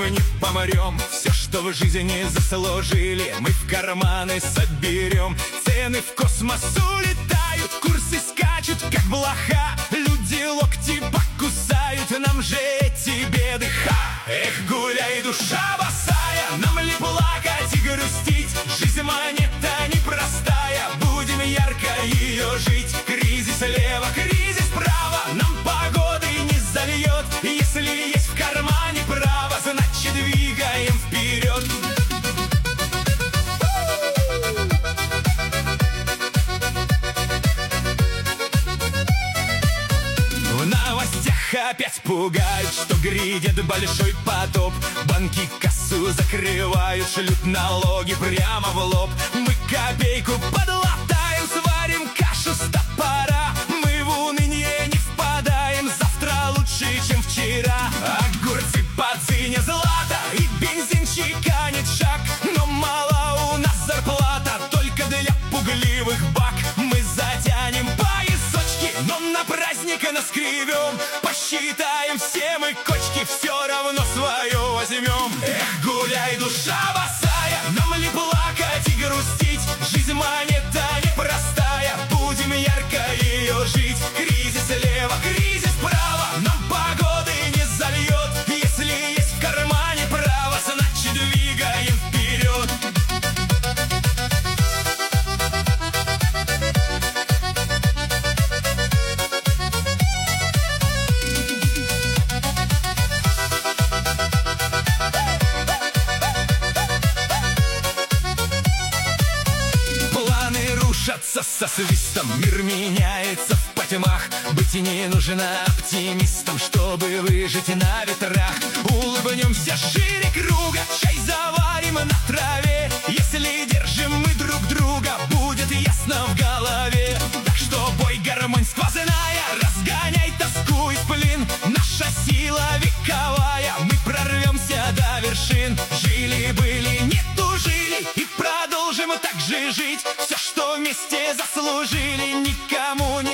мы не помрем. Все, что в жизни заслужили, мы в карманы соберем. Цены в космос улетают, курсы скачут, как блоха. Люди локти покусают, нам же эти беды Эх, гуляй, душа босая, нам ли плакать и грустить? Жизнь монета непростая, будем ярко ее жить. Кризис слева, кризис справа, нам погоды не зальет. Если есть в кармане право, значит двигаем вперед. В новостях опять пугают, что грядет большой потоп. Банки кассу закрывают, шлют налоги прямо в лоб. Мы копейку подлатаем, сварим кашу с топора. Мы в уныние не впадаем, завтра лучше, чем вчера. Огурцы по цене злата и бензин чеканит шаг. Но мало у нас зарплата, только для пугливых бак. Мы затянем поясочки, но на праздник наскривем. Посчитаем все мы кочки, все равно свое возьмем. Эх, гуляй, душа босая, нам ли плакать и грустить? Жизнь монета непростая, будем ярко ее жить. Кризис слева, кризис справа, нам погоды не зальет. Если есть в кармане право, значит двигаем вперед. Со свистом мир меняется в потьмах. Быть не нужно оптимистом, чтобы выжить на ветрах. Улыбнемся шире круга, чай заварим на траве. Если держим мы друг друга, будет ясно в голове. Так что бой, гармонь сквозная, разгоняй тоску и сплин. Наша сила вековая, мы прорвемся до вершин. Жили-были, не тужили и продолжим так же жить. Все, что вместе заслужили, никому не